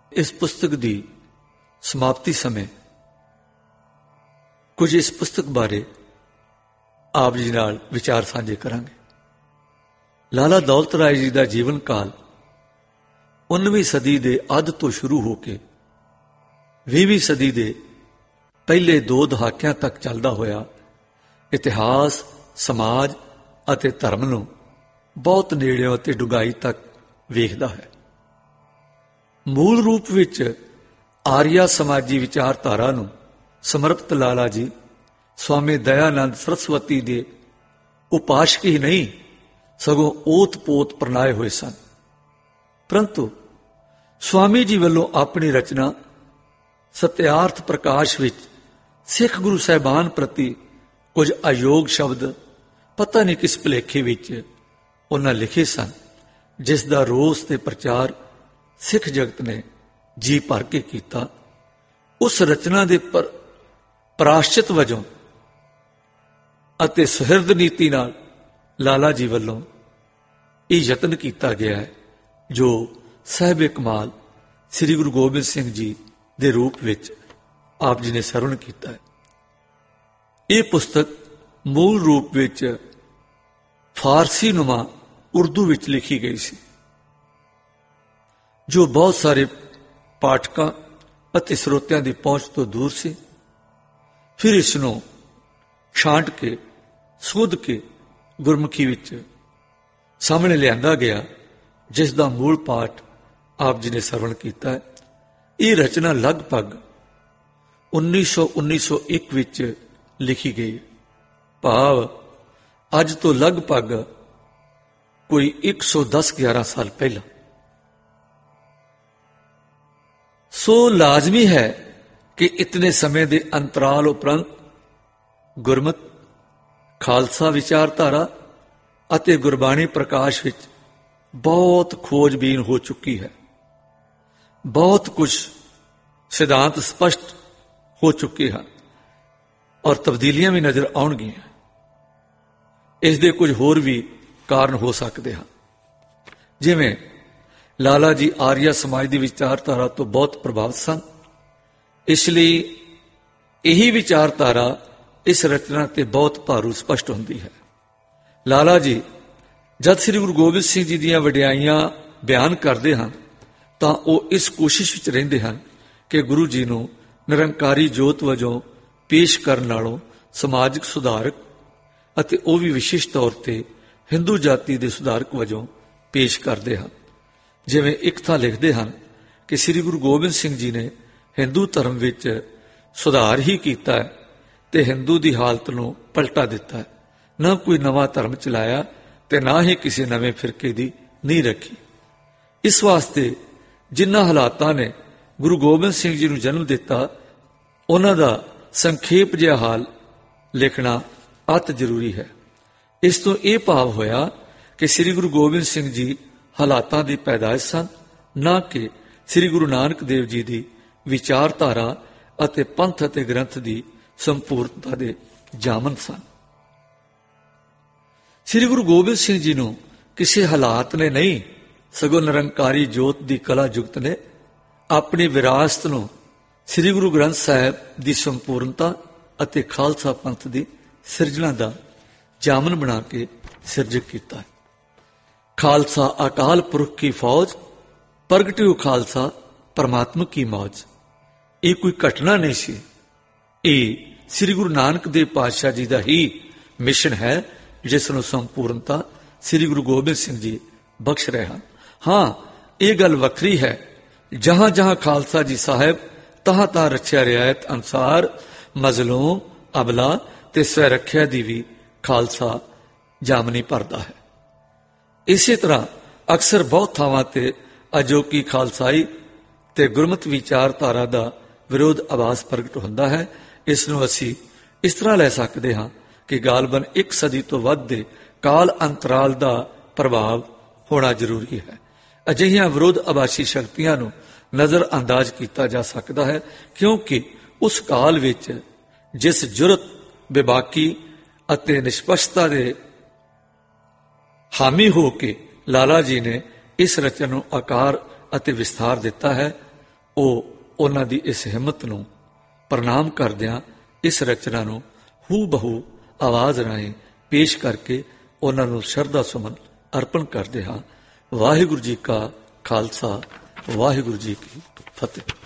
ਇਸ ਪੁਸਤਕ ਦੀ ਸਮਾਪਤੀ ਸਮੇਂ ਕੁਝ ਇਸ ਪੁਸਤਕ ਬਾਰੇ ਆਪ ਜੀ ਨਾਲ ਵਿਚਾਰ ਸਾਂਝੇ ਕਰਾਂਗੇ। ਲਾਲਾ ਦੌਲਤ ਰਾਏ ਜੀ ਦਾ ਜੀਵਨ ਕਾਲ 19ਵੀਂ ਸਦੀ ਦੇ ਅੱਧ ਤੋਂ ਸ਼ੁਰੂ ਹੋ ਕੇ 20ਵੀਂ ਸਦੀ ਦੇ ਪਹਿਲੇ 2 ਦਹਾਕਿਆਂ ਤੱਕ ਚੱਲਦਾ ਹੋਇਆ ਇਤਿਹਾਸ, ਸਮਾਜ ਅਤੇ ਧਰਮ ਨੂੰ ਬਹੁਤ ਨੇੜਿਓਂ ਅਤੇ ਡੂੰਘਾਈ ਤੱਕ ਵੇਖਦਾ ਹੈ। ਮੂਲ ਰੂਪ ਵਿੱਚ ਆਰੀਆ ਸਮਾਜੀ ਵਿਚਾਰਧਾਰਾ ਨੂੰ ਸਮਰਪਿਤ ਲਾਲਾ ਜੀ ਸਵਾਮੀ ਦਇਆਨੰਦ ਸਰਸਵਤੀ ਦੇ ਉਪਾਸ਼ਕ ਹੀ ਨਹੀਂ ਸਗੋਂ ਓਤ-ਪੋਤ ਪ੍ਰਣਾਏ ਹੋਏ ਸਨ। ਪਰੰਤੂ ਸਵਾਮੀ ਜੀ ਵੱਲੋਂ ਆਪਣੀ ਰਚਨਾ ਸਤਿਆਰਥ ਪ੍ਰਕਾਸ਼ ਵਿੱਚ ਸਿੱਖ ਗੁਰੂ ਸਾਹਿਬਾਨ ਪ੍ਰਤੀ ਕੁਝ ਅਯੋਗ ਸ਼ਬਦ ਪਤਾ ਨਹੀਂ ਕਿਸ ਭੁਲੇਖੇ ਵਿੱਚ ਉਹਨਾਂ ਲਿਖੇ ਸਨ, ਜਿਸ ਦਾ ਰੋਸ ਤੇ ਪ੍ਰਚਾਰ ਸਿੱਖ ਜਗਤ ਨੇ ਜੀ ਭਰ ਕੇ ਕੀਤਾ। ਉਸ ਰਚਨਾ ਦੇ ਪ੍ਰਾਸ਼ਚਿਤ ਵਜੋਂ ਅਤੇ ਸੁਹਿਰਦ ਨੀਤੀ ਨਾਲ ਲਾਲਾ ਜੀ ਵੱਲੋਂ ਇਹ ਯਤਨ ਕੀਤਾ ਗਿਆ ਹੈ ਜੋ ਸਾਹਿਬ ਕਮਾਲ ਸ੍ਰੀ ਗੁਰੂ ਗੋਬਿੰਦ ਸਿੰਘ ਜੀ ਦੇ ਰੂਪ ਵਿੱਚ ਆਪ ਜੀ ਨੇ ਸਰਵਣ ਕੀਤਾ ਹੈ। ਇਹ ਪੁਸਤਕ ਮੂਲ ਰੂਪ ਵਿੱਚ ਫਾਰਸੀ ਨੁਮਾ ਉਰਦੂ ਵਿੱਚ ਲਿਖੀ ਗਈ ਸੀ, ਜੋ ਬਹੁਤ ਸਾਰੇ ਪਾਠਕਾਂ ਅਤੇ ਸਰੋਤਿਆਂ ਦੀ ਪਹੁੰਚ ਤੋਂ ਦੂਰ ਸੀ। ਫਿਰ ਇਸ ਨੂੰ ਛਾਂਟ ਕੇ ਸੋਧ ਕੇ ਗੁਰਮੁਖੀ ਵਿੱਚ ਸਾਹਮਣੇ ਲਿਆਂਦਾ ਗਿਆ, ਜਿਸ ਦਾ ਮੂਲ ਪਾਠ ਆਪ ਜੀ ਨੇ ਸਰਵਣ ਕੀਤਾ ਹੈ। ਇਹ ਰਚਨਾ ਲਗਭਗ 1901 ਵਿੱਚ ਲਿਖੀ ਗਈ ਹੈ, ਭਾਵ ਅੱਜ ਤੋਂ ਲਗਭਗ ਕੋਈ 110-11 ਸਾਲ ਪਹਿਲਾਂ। ਸੋ ਲਾਜ਼ਮੀ ਹੈ ਕਿ ਇਤਨੇ ਸਮੇਂ ਦੇ ਅੰਤਰਾਲ ਉਪਰੰਤ ਗੁਰਮਤ, ਖਾਲਸਾ ਵਿਚਾਰਧਾਰਾ ਅਤੇ ਗੁਰਬਾਣੀ ਪ੍ਰਕਾਸ਼ ਵਿੱਚ ਬਹੁਤ ਖੋਜਬੀਨ ਹੋ ਚੁੱਕੀ ਹੈ। ਬਹੁਤ ਕੁਝ ਸਿਧਾਂਤ ਸਪਸ਼ਟ ਹੋ ਚੁੱਕੇ ਹਨ ਔਰ ਤਬਦੀਲੀਆਂ ਵੀ ਨਜ਼ਰ ਆਉਣਗੀਆਂ। ਇਸ ਦੇ ਕੁਝ ਹੋਰ ਵੀ ਕਾਰਨ ਹੋ ਸਕਦੇ ਹਨ, ਜਿਵੇਂ ਲਾਲਾ ਜੀ ਆਰੀਆ ਸਮਾਜ ਦੀ ਵਿਚਾਰਧਾਰਾ ਤੋਂ ਬਹੁਤ ਪ੍ਰਭਾਵਿਤ ਸਨ, ਇਸ ਲਈ ਇਹੀ ਵਿਚਾਰਧਾਰਾ ਇਸ ਰਚਨਾ ਤੇ ਬਹੁਤ ਭਾਰੂ ਸਪਸ਼ਟ ਹੁੰਦੀ ਹੈ। ਲਾਲਾ ਜੀ ਜਦ ਸ੍ਰੀ ਗੁਰੂ ਗੋਬਿੰਦ ਸਿੰਘ ਜੀ ਦੀਆਂ ਵਡਿਆਈਆਂ ਬਿਆਨ ਕਰਦੇ ਹਨ ਤਾਂ ਉਹ ਇਸ ਕੋਸ਼ਿਸ਼ ਵਿੱਚ ਰਹਿੰਦੇ ਹਨ ਕਿ ਗੁਰੂ ਜੀ ਨੂੰ ਨਿਰੰਕਾਰੀ ਜੋਤ ਵਜੋਂ ਪੇਸ਼ ਕਰਨ ਨਾਲੋਂ ਸਮਾਜਿਕ ਸੁਧਾਰਕ ਅਤੇ ਉਹ ਵੀ ਵਿਸ਼ੇਸ਼ ਤੌਰ ਤੇ ਹਿੰਦੂ ਜਾਤੀ ਦੇ ਸੁਧਾਰਕ ਵਜੋਂ ਪੇਸ਼ ਕਰਦੇ ਹਨ। ਜਿਵੇਂ ਇੱਕ ਥਾਂ ਲਿਖਦੇ ਹਨ ਕਿ ਸ੍ਰੀ ਗੁਰੂ ਗੋਬਿੰਦ ਸਿੰਘ ਜੀ ਨੇ ਹਿੰਦੂ ਧਰਮ ਵਿੱਚ ਸੁਧਾਰ ਹੀ ਕੀਤਾ ਹੈ ਤੇ ਹਿੰਦੂ ਦੀ ਹਾਲਤ ਨੂੰ ਪਲਟਾ ਦਿੱਤਾ ਹੈ, ਨਾ ਕੋਈ ਨਵਾਂ ਧਰਮ ਚਲਾਇਆ ਤੇ ਨਾ ਹੀ ਕਿਸੇ ਨਵੇਂ ਫਿਰਕੇ ਦੀ ਨੀਂਹ ਰੱਖੀ। ਇਸ ਵਾਸਤੇ ਜਿਨ੍ਹਾਂ ਹਾਲਾਤਾਂ ਨੇ ਗੁਰੂ ਗੋਬਿੰਦ ਸਿੰਘ ਜੀ ਨੂੰ ਜਨਮ ਦਿੱਤਾ, ਉਹਨਾਂ ਦਾ ਸੰਖੇਪ ਜਿਹਾ ਹਾਲ ਲਿਖਣਾ ਅਤ ਜ਼ਰੂਰੀ ਹੈ। ਇਸ ਤੋਂ ਇਹ ਭਾਵ ਹੋਇਆ ਕਿ ਸ੍ਰੀ ਗੁਰੂ ਗੋਬਿੰਦ ਸਿੰਘ ਜੀ ਹਾਲਾਤਾਂ ਦੀ ਪੈਦਾਇਸ਼ ਸਨ, ਨਾ ਕਿ ਸ੍ਰੀ ਗੁਰੂ ਨਾਨਕ ਦੇਵ ਜੀ ਦੀ ਵਿਚਾਰਧਾਰਾ ਅਤੇ ਪੰਥ ਅਤੇ ਗ੍ਰੰਥ ਦੀ ਸੰਪੂਰਨਤਾ ਦੇ ਜਾਮਨ ਸਨ। ਸ੍ਰੀ ਗੁਰੂ ਗੋਬਿੰਦ ਸਿੰਘ ਜੀ ਨੂੰ ਕਿਸੇ ਹਾਲਾਤ ਨੇ ਨਹੀਂ, ਸਗੋਂ ਨਿਰੰਕਾਰੀ ਜੋਤ ਦੀ ਕਲਾ ਜੁਗਤ ਨੇ ਆਪਣੀ ਵਿਰਾਸਤ ਨੂੰ ਸ੍ਰੀ ਗੁਰੂ ਗ੍ਰੰਥ ਸਾਹਿਬ ਦੀ ਸੰਪੂਰਨਤਾ ਅਤੇ ਖਾਲਸਾ ਪੰਥ ਦੀ ਸਿਰਜਣਾ ਦਾ ਜਾਮਨ ਬਣਾ ਕੇ ਸਿਰਜਕ ਕੀਤਾ। ਖਾਲਸਾ ਅਕਾਲ ਪੁਰਖ ਕੀ ਫੌਜ, ਪ੍ਰਗਟਿਓ ਖਾਲਸਾ ਪਰਮਾਤਮਾ ਕੀ ਮੌਜ। ਇਹ ਕੋਈ ਘਟਨਾ ਨਹੀਂ ਸੀ, ਇਹ ਸ੍ਰੀ ਗੁਰੂ ਨਾਨਕ ਦੇਵ ਪਾਤਸ਼ਾਹ ਜੀ ਦਾ ਹੀ ਮਿਸ਼ਨ ਹੈ, ਜਿਸ ਨੂੰ ਸੰਪੂਰਨਤਾ ਸ੍ਰੀ ਗੁਰੂ ਗੋਬਿੰਦ ਸਿੰਘ ਜੀ ਬਖਸ਼ ਰਹੇ ਹਨ। ਹਾਂ, ਇਹ ਗੱਲ ਵੱਖਰੀ ਹੈ, ਜਹਾਂ ਜਹਾਂ ਖਾਲਸਾ ਜੀ ਸਾਹਿਬ ਤਹਾਂ ਤਹਾਂ ਰੱਖਿਆ ਰਿਆਇਤ ਅਨੁਸਾਰ ਮਜ਼ਲੂਮ, ਅਬਲਾ ਤੇ ਸਵੈ ਰੱਖਿਆ ਦੀ ਵੀ ਖਾਲਸਾ ਜਾਮਨੀ ਭਰਦਾ ਹੈ। ਇਸੇ ਤਰ੍ਹਾਂ ਅਕਸਰ ਬਹੁਤ ਥਾਵਾਂ ਤੇ ਅਜੋਕੀ ਖਾਲਸਾਈ ਤੇ ਗੁਰਮਤ ਵਿਚਾਰਧਾਰਾ ਦਾ ਵਿਰੋਧ ਆਵਾਜ਼ ਪ੍ਰਗਟ ਹੁੰਦਾ ਹੈ। ਇਸ ਨੂੰ ਅਸੀਂ ਇਸ ਤਰ੍ਹਾਂ ਲੈ ਸਕਦੇ ਹਾਂ ਕਿ ਗਾਲਬਨ 1 ਸਦੀ ਤੋਂ ਵੱਧ ਦੇ ਕਾਲ ਅੰਤਰਾਲ ਦਾ ਪ੍ਰਭਾਵ ਹੋਣਾ ਜ਼ਰੂਰੀ ਹੈ। ਅਜਿਹੀਆਂ ਵਿਰੋਧ ਆਵਾਸੀ ਸ਼ਕਤੀਆਂ ਨੂੰ ਨਜ਼ਰ ਅੰਦਾਜ਼ ਕੀਤਾ ਜਾ ਸਕਦਾ ਹੈ, ਕਿਉਂਕਿ ਉਸ ਕਾਲ ਵਿੱਚ ਜਿਸ ਜੁਰਤ, ਬੇਬਾਕੀ ਅਤੇ ਨਿਸ਼ਪਸ਼ਤਾ ਦੇ ਹਾਮੀ ਹੋ ਕੇ ਲਾਲਾ ਜੀ ਨੇ ਇਸ ਰਚਨਾ ਨੂੰ ਆਕਾਰ ਅਤੇ ਵਿਸਥਾਰ ਦਿੱਤਾ ਹੈ, ਉਹ ਉਹਨਾਂ ਦੀ ਇਸ ਹਿੰਮਤ ਨੂੰ ਪ੍ਰਣਾਮ ਕਰਦਿਆਂ ਇਸ ਰਚਨਾ ਨੂੰ ਹੂ ਬਹੂ ਆਵਾਜ਼ ਰਾਹੀਂ ਪੇਸ਼ ਕਰਕੇ ਉਹਨਾਂ ਨੂੰ ਸ਼ਰਧਾ ਸੁਮਨ ਅਰਪਣ ਕਰਦੇ ਹਾਂ। ਵਾਹਿਗੁਰੂ ਜੀ ਕਾ ਖਾਲਸਾ, ਵਾਹਿਗੁਰੂ ਜੀ ਕੀ ਫਤਿਹ।